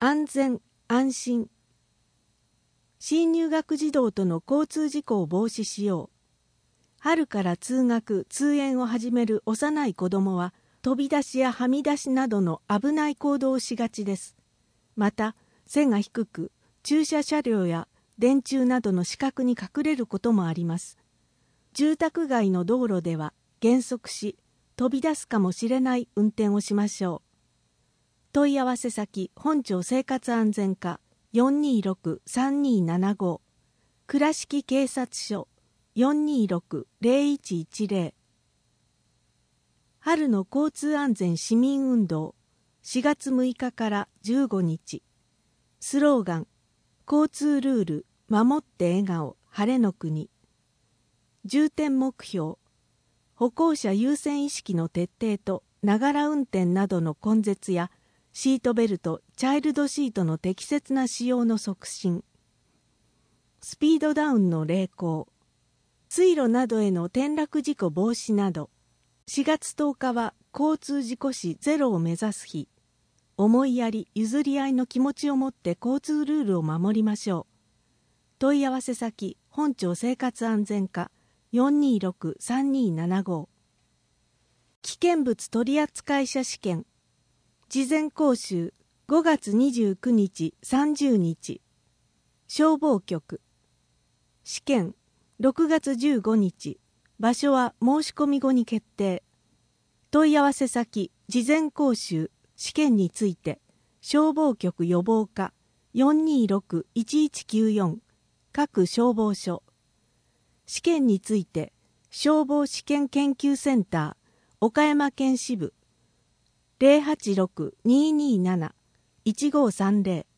安全・安心。新入学児童との交通事故を防止しよう。春から通学・通園を始める幼い子どもは、飛び出しやはみ出しなどの危ない行動をしがちです。また、背が低く、駐車車両や電柱などの死角に隠れることもあります。住宅街の道路では減速し、飛び出すかもしれない運転をしましょう。問い合わせ先、本庁生活安全課 426-3275 倉敷警察署 426-0110。 春の交通安全市民運動4月6日から15日。スローガン、交通ルール守って笑顔晴れの国。重点目標、歩行者優先意識の徹底とながら運転などの根絶や、シートベルト・チャイルドシートの適切な使用の促進。スピードダウンの励行。水路などへの転落事故防止など。4月10日は交通事故死ゼロを目指す日。思いやり、譲り合いの気持ちを持って交通ルールを守りましょう。問い合わせ先、本庁生活安全課 426-3275。危険物取扱者試験。事前講習5月29日30日。消防局。試験6月15日。場所は申し込み後に決定。問い合わせ先、事前講習、試験について、消防局予防課 426-1194 各消防署。試験について、消防試験研究センター、岡山県支部 086-227-1530